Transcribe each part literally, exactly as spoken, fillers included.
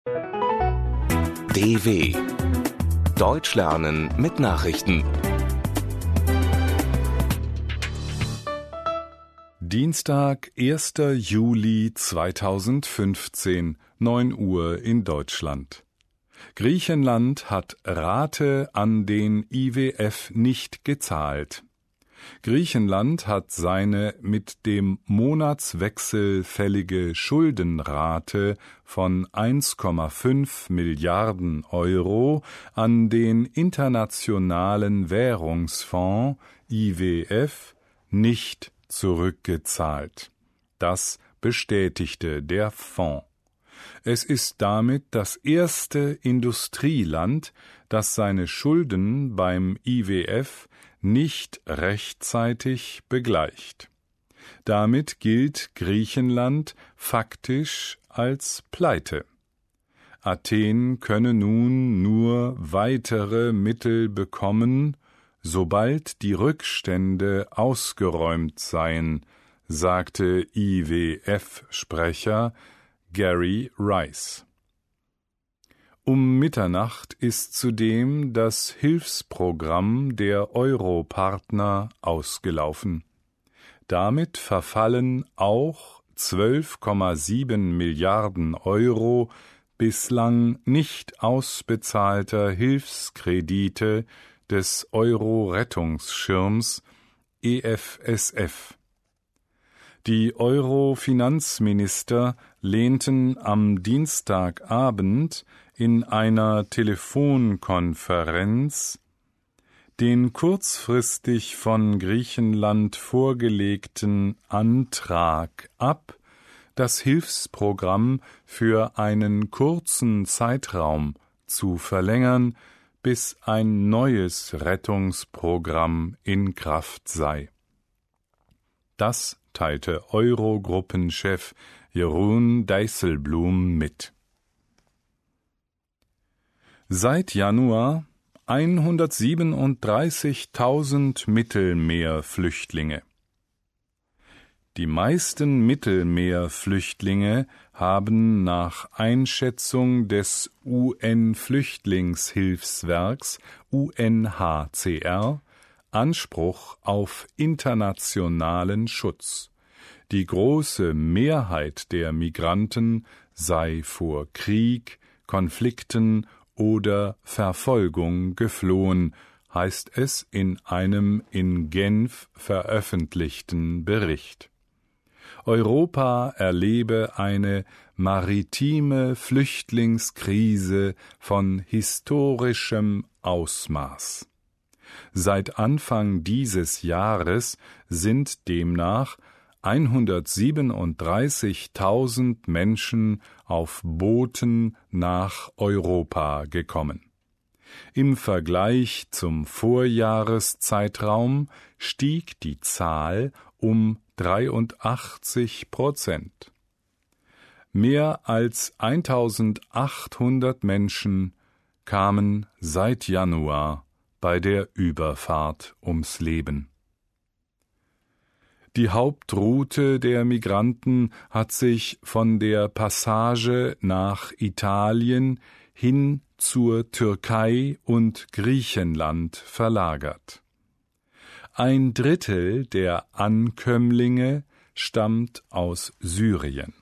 D W Deutsch lernen mit Nachrichten. Dienstag, erster Juli zweitausendfünfzehn, neun Uhr in Deutschland. Griechenland hat Rate an den I W F nicht gezahlt. Griechenland hat seine mit dem Monatswechsel fällige Schuldenrate von eins Komma fünf Milliarden Euro an den Internationalen Währungsfonds I W F nicht zurückgezahlt. Das bestätigte der Fonds. Es ist damit das erste Industrieland, das seine Schulden beim I W F nicht rechtzeitig begleicht. Damit gilt Griechenland faktisch als Pleite. Athen könne nun nur weitere Mittel bekommen, sobald die Rückstände ausgeräumt seien, sagte I W F-Sprecher Gary Rice. Um Mitternacht ist zudem das Hilfsprogramm der Euro-Partner ausgelaufen. Damit verfallen auch zwölf Komma sieben Milliarden Euro bislang nicht ausbezahlter Hilfskredite des Euro-Rettungsschirms E F S F. Die Euro-Finanzminister lehnten am Dienstagabend in einer Telefonkonferenz den kurzfristig von Griechenland vorgelegten Antrag ab, das Hilfsprogramm für einen kurzen Zeitraum zu verlängern, bis ein neues Rettungsprogramm in Kraft sei. Das teilte Eurogruppenchef Jeroen Dijsselbloem mit. Seit Januar hundertsiebenunddreißigtausend Mittelmeerflüchtlinge. Die meisten Mittelmeerflüchtlinge haben nach Einschätzung des U N-Flüchtlingshilfswerks U N H C R Anspruch auf internationalen Schutz. Die große Mehrheit der Migranten sei vor Krieg, Konflikten oder Verfolgung geflohen, heißt es in einem in Genf veröffentlichten Bericht. Europa erlebe eine maritime Flüchtlingskrise von historischem Ausmaß. Seit Anfang dieses Jahres sind demnach hundertsiebenunddreißigtausend Menschen auf Booten nach Europa gekommen. Im Vergleich zum Vorjahreszeitraum stieg die Zahl um dreiundachtzig Prozent. Mehr als eintausendachthundert Menschen kamen seit Januar bei der Überfahrt ums Leben. Die Hauptroute der Migranten hat sich von der Passage nach Italien hin zur Türkei und Griechenland verlagert. Ein Drittel der Ankömmlinge stammt aus Syrien.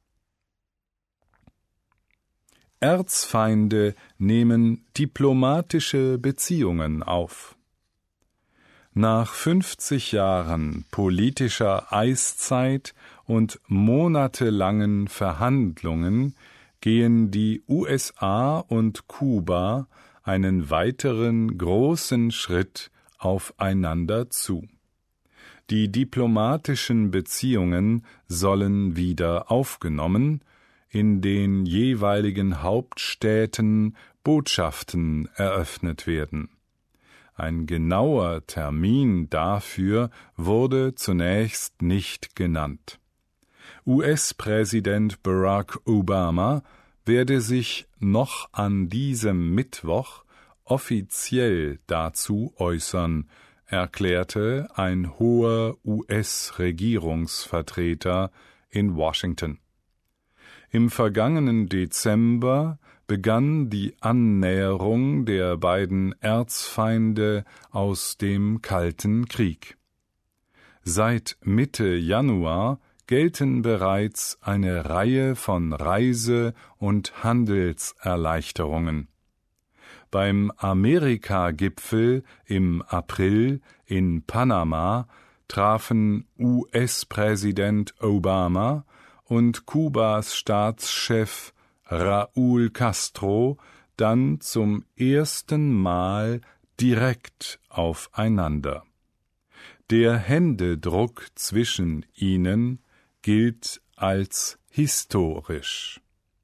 Erzfeinde nehmen diplomatische Beziehungen auf. Nach fünfzig Jahren politischer Eiszeit und monatelangen Verhandlungen gehen die U S A und Kuba einen weiteren großen Schritt aufeinander zu. Die diplomatischen Beziehungen sollen wieder aufgenommen, in den jeweiligen Hauptstädten Botschaften eröffnet werden. Ein genauer Termin dafür wurde zunächst nicht genannt. U S-Präsident Barack Obama werde sich noch an diesem Mittwoch offiziell dazu äußern, erklärte ein hoher U S-Regierungsvertreter in Washington. Im vergangenen Dezember begann die Annäherung der beiden Erzfeinde aus dem Kalten Krieg. Seit Mitte Januar gelten bereits eine Reihe von Reise- und Handelserleichterungen. Beim Amerika-Gipfel im April in Panama trafen U S-Präsident Obama und Kubas Staatschef Raúl Castro dann zum ersten Mal direkt aufeinander. Der Händedruck zwischen ihnen gilt als historisch.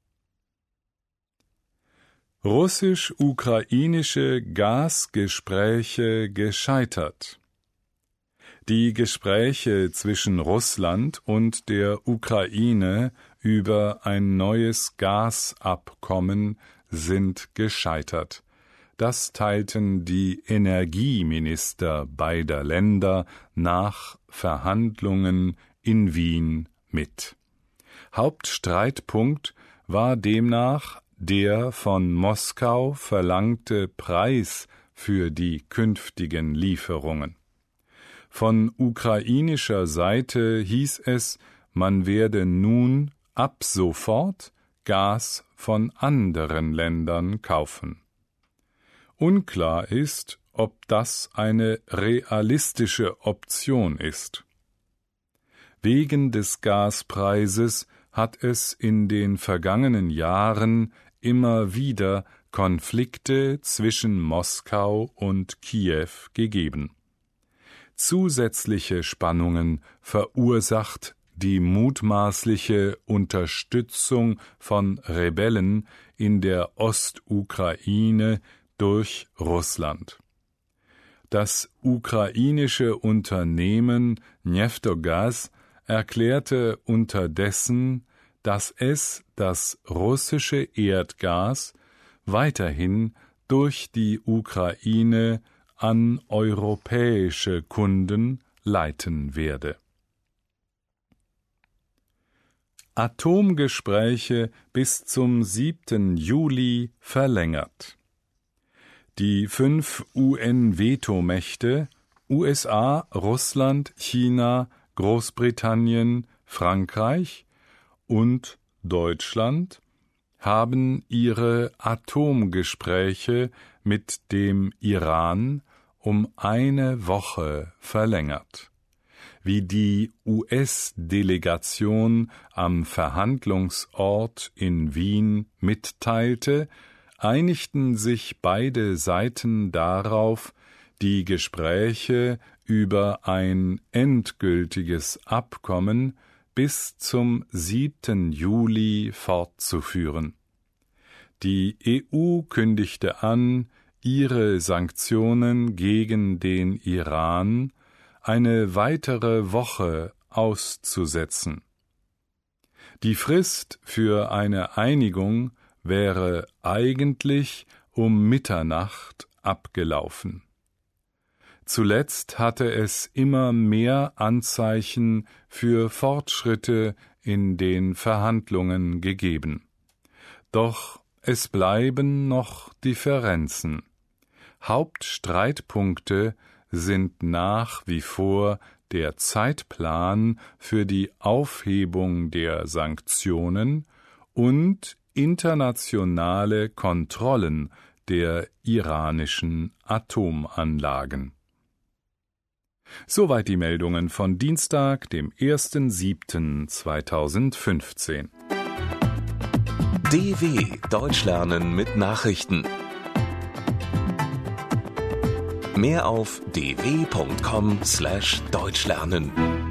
Russisch-ukrainische Gasgespräche gescheitert. Die Gespräche zwischen Russland und der Ukraine über ein neues Gasabkommen sind gescheitert. Das teilten die Energieminister beider Länder nach Verhandlungen in Wien mit. Hauptstreitpunkt war demnach der von Moskau verlangte Preis für die künftigen Lieferungen. Von ukrainischer Seite hieß es, man werde nun ab sofort Gas von anderen Ländern kaufen. Unklar ist, ob das eine realistische Option ist. Wegen des Gaspreises hat es in den vergangenen Jahren immer wieder Konflikte zwischen Moskau und Kiew gegeben. Zusätzliche Spannungen verursacht die mutmaßliche Unterstützung von Rebellen in der Ostukraine durch Russland. Das ukrainische Unternehmen Neftogaz erklärte unterdessen, dass es das russische Erdgas weiterhin durch die Ukraine an europäische Kunden leiten werde. Atomgespräche bis zum siebten Juli verlängert. Die fünf U N-Vetomächte U S A, Russland, China, Großbritannien, Frankreich und Deutschland haben ihre Atomgespräche mit dem Iran um eine Woche verlängert. Wie die U S-Delegation am Verhandlungsort in Wien mitteilte, einigten sich beide Seiten darauf, die Gespräche über ein endgültiges Abkommen bis zum siebten Juli fortzuführen. Die E U kündigte an, ihre Sanktionen gegen den Iran eine weitere Woche auszusetzen. Die Frist für eine Einigung wäre eigentlich um Mitternacht abgelaufen. Zuletzt hatte es immer mehr Anzeichen für Fortschritte in den Verhandlungen gegeben. Doch es bleiben noch Differenzen. Hauptstreitpunkte sind nach wie vor der Zeitplan für die Aufhebung der Sanktionen und internationale Kontrollen der iranischen Atomanlagen. Soweit die Meldungen von Dienstag, dem ersten siebten zweitausendfünfzehn. D W Deutsch lernen mit Nachrichten. Mehr auf d w punkt com slash deutsch lernen.